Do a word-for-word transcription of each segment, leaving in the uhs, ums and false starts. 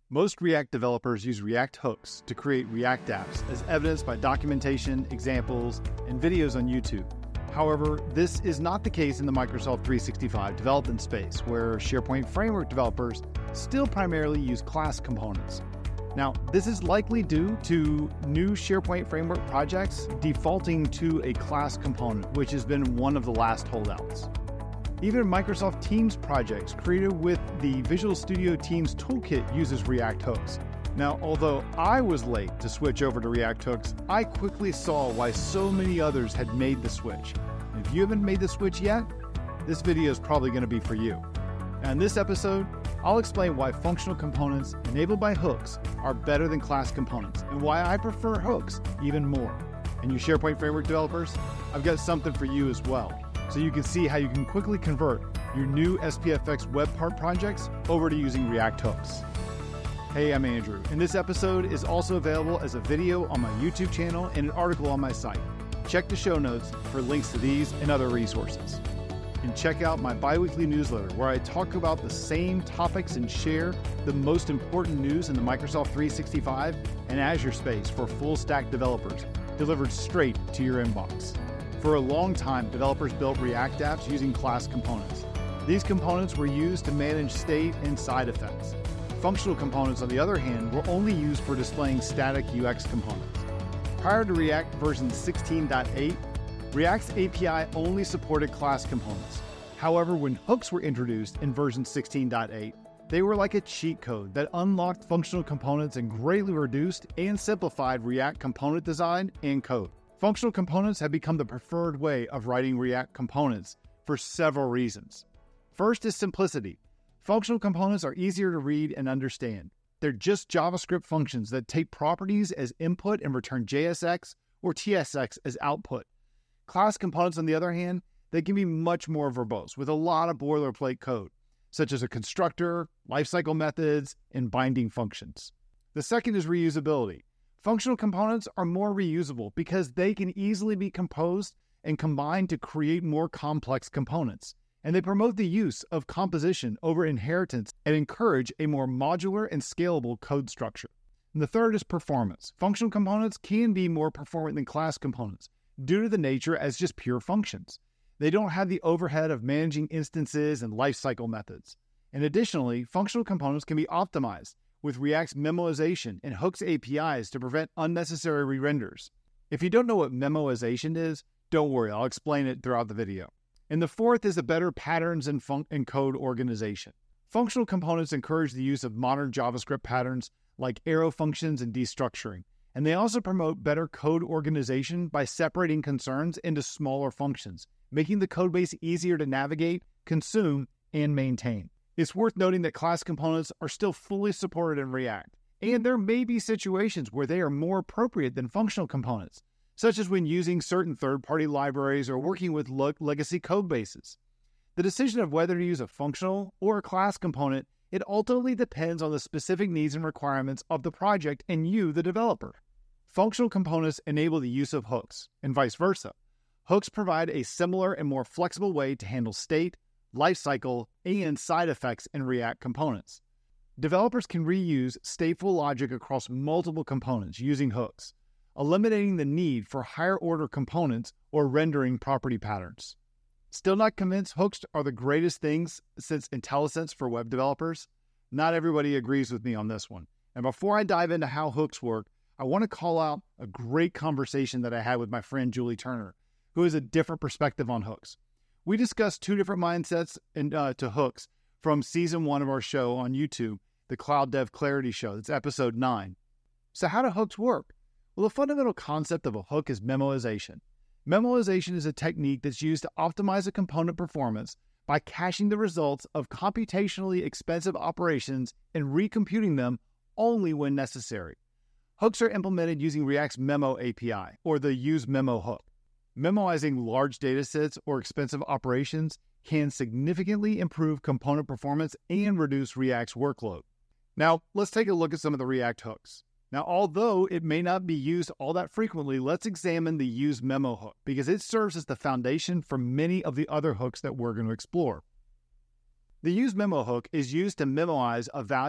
Most React developers use React hooks to create React apps, as evidenced by documentation, examples, and videos on YouTube. However, this is not the case in the Microsoft three sixty-five development space, where SharePoint Framework developers still primarily use class components. Now, this is likely due to new SharePoint Framework projects defaulting to a class component, which has been one of the last holdouts. Even Microsoft Teams projects created with the Visual Studio Teams toolkit uses React hooks. Now, although I was late to switch over to React hooks, I quickly saw why so many others had made the switch. And if you haven't made the switch yet, this video is probably going to be for you. Now, in this episode, I'll explain why functional components enabled by hooks are better than class components and why I prefer hooks even more. And you SharePoint Framework developers, I've got something for you as well, so you can see how you can quickly convert your new S P F X web part projects over to using React hooks. Hey, I'm Andrew, and this episode is also available as a video on my YouTube channel and an article on my site. Check the show notes for links to these and other resources. And check out my bi-weekly newsletter where I talk about the same topics and share the most important news in the Microsoft three sixty-five and Azure space for full-stack developers, delivered straight to your inbox. For a long time, developers built React apps using class components. These components were used to manage state and side effects. Functional components, on the other hand, were only used for displaying static U X components. Prior to React version sixteen point eight, React's A P I only supported class components. However, when hooks were introduced in version sixteen point eight, they were like a cheat code that unlocked functional components and greatly reduced and simplified React component design and code. Functional components have become the preferred way of writing React components for several reasons. First is simplicity. Functional components are easier to read and understand. They're just JavaScript functions that take properties as input and return J S X or T S X as output. Class components, on the other hand, they can be much more verbose with a lot of boilerplate code, such as a constructor, lifecycle methods, and binding functions. The second is reusability. Functional components are more reusable because they can easily be composed and combined to create more complex components, and they promote the use of composition over inheritance and encourage a more modular and scalable code structure. And the third is performance. Functional components can be more performant than class components due to the nature as just pure functions. They don't have the overhead of managing instances and lifecycle methods. And additionally, functional components can be optimized with React's memoization and hooks A P Is to prevent unnecessary re-renders. If you don't know what memoization is, don't worry, I'll explain it throughout the video. And the fourth is a better patterns and, fun- and code organization. Functional components encourage the use of modern JavaScript patterns like arrow functions and destructuring. And they also promote better code organization by separating concerns into smaller functions, making the codebase easier to navigate, consume, and maintain. It's worth noting that class components are still fully supported in React, and there may be situations where they are more appropriate than functional components, such as when using certain third-party libraries or working with lo- legacy codebases. The decision of whether to use a functional or a class component, it ultimately depends on the specific needs and requirements of the project and you, the developer. Functional components enable the use of hooks, and vice versa. Hooks provide a similar and more flexible way to handle state, lifecycle, and side effects in React components. Developers can reuse stateful logic across multiple components using hooks, eliminating the need for higher-order components or rendering property patterns. Still not convinced hooks are the greatest things since IntelliSense for web developers? Not everybody agrees with me on this one. And before I dive into how hooks work, I want to call out a great conversation that I had with my friend Julie Turner, who has a different perspective on hooks. We discussed two different mindsets in, uh, to hooks from season one of our show on YouTube, the Cloud Dev Clarity Show. It's episode nine. So how do hooks work? Well, the fundamental concept of a hook is memoization. Memoization is a technique that's used to optimize a component performance by caching the results of computationally expensive operations and recomputing them only when necessary. Hooks are implemented using React's Memo A P I, or the Use Memo hook. Memoizing large datasets or expensive operations can significantly improve component performance and reduce React's workload. Now, let's take a look at some of the React hooks. Now, although it may not be used all that frequently, let's examine the Use Memo hook because it serves as the foundation for many of the other hooks that we're going to explore. The Use Memo hook is used to memoize a value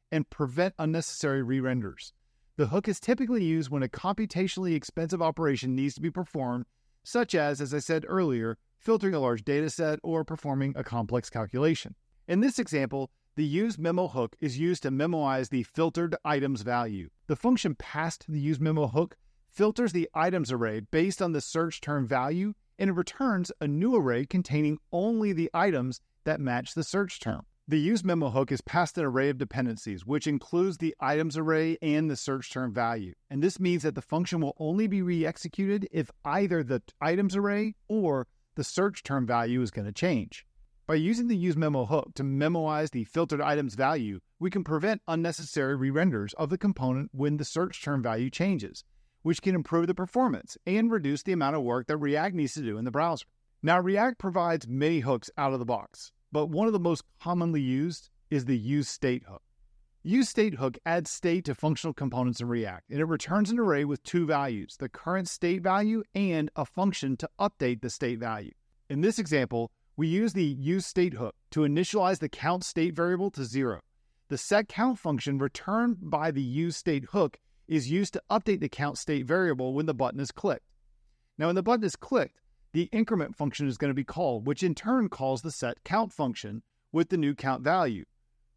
and prevent unnecessary re-renders. The hook is typically used when a computationally expensive operation needs to be performed, such as, as I said earlier, filtering a large data set or performing a complex calculation. In this example, the useMemo hook is used to memoize the filtered items value. The function passed to the useMemo hook filters the items array based on the search term value, and it returns a new array containing only the items that match the search term. The useMemo hook is passed an array of dependencies, which includes the items array and the search term value. And this means that the function will only be re-executed if either the items array or the search term value is going to change. By using the useMemo hook to memoize the filtered items value, we can prevent unnecessary re-renders of the component when the search term value changes, which can improve the performance and reduce the amount of work that React needs to do in the browser. Now, React provides many hooks out of the box, but one of the most commonly used is the useState hook. useState hook adds state to functional components in React, and it returns an array with two values, the current state value and a function to update the state value. In this example, we use the useState hook to initialize the count state variable to zero. The setCount function returned by the useState hook is used to update the count state variable when the button is clicked. Now, when the button is clicked, the increment function is going to be called, which in turn calls the setCount function with the new count value.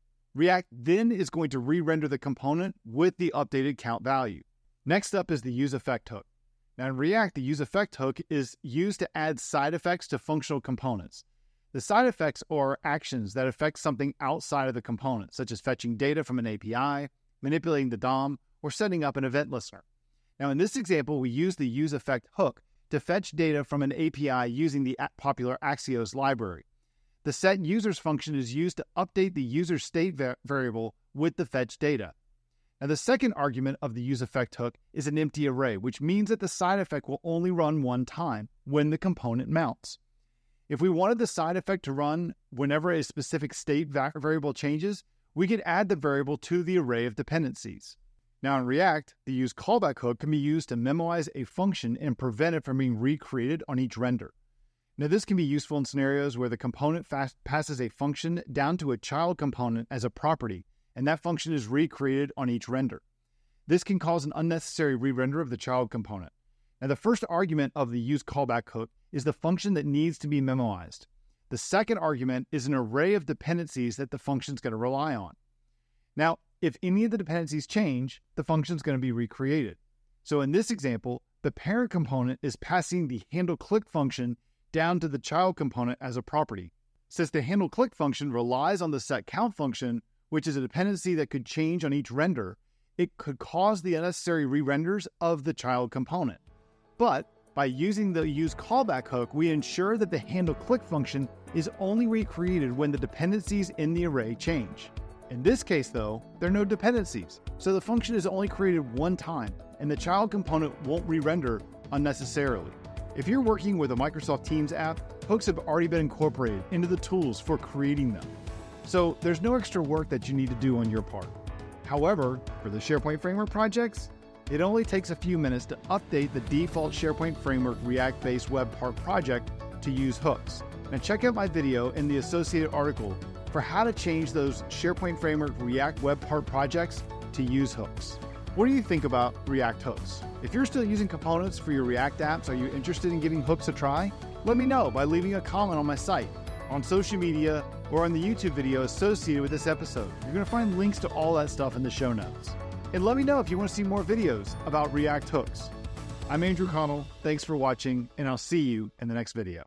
React then is going to re-render the component with the updated count value. Next up is the useEffect hook. Now, in React, the useEffect hook is used to add side effects to functional components. The side effects are actions that affect something outside of the component, such as fetching data from an A P I, manipulating the D O M, or setting up an event listener. Now, in this example, we use the useEffect hook to fetch data from an A P I using the popular Axios library. The setUsers function is used to update the user state va- variable with the fetched data. Now, the second argument of the useEffect hook is an empty array, which means that the side effect will only run one time when the component mounts. If we wanted the side effect to run whenever a specific state va- variable changes, we could add the variable to the array of dependencies. Now, in React, the useCallback hook can be used to memoize a function and prevent it from being recreated on each render. Now, this can be useful in scenarios where the component fast passes a function down to a child component as a property, and that function is recreated on each render. This can cause an unnecessary re-render of the child component. Now, the first argument of the useCallback hook is the function that needs to be memoized. The second argument is an array of dependencies that the function is going to rely on. Now, if any of the dependencies change, the function is going to be recreated. So in this example, the parent component is passing the handleClick function down to the child component as a property. Since the handleClick function relies on the setCount function, which is a dependency that could change on each render, it could cause the unnecessary re-renders of the child component. But by using the useCallback hook, we ensure that the handleClick function is only recreated when the dependencies in the array change. In this case, though, there are no dependencies, so the function is only created one time, and the child component won't re-render unnecessarily. If you're working with a Microsoft Teams app, hooks have already been incorporated into the tools for creating them. So there's no extra work that you need to do on your part. However, for the SharePoint Framework projects, it only takes a few minutes to update the default SharePoint Framework React-based web part project to use hooks. Now check out my video and the associated article for how to change those SharePoint Framework React web part projects to use hooks. What do you think about React hooks? If you're still using components for your React apps, are you interested in giving hooks a try? Let me know by leaving a comment on my site, on social media, or on the YouTube video associated with this episode. You're going to find links to all that stuff in the show notes. And let me know if you want to see more videos about React hooks. I'm Andrew Connell. Thanks for watching, and I'll see you in the next video.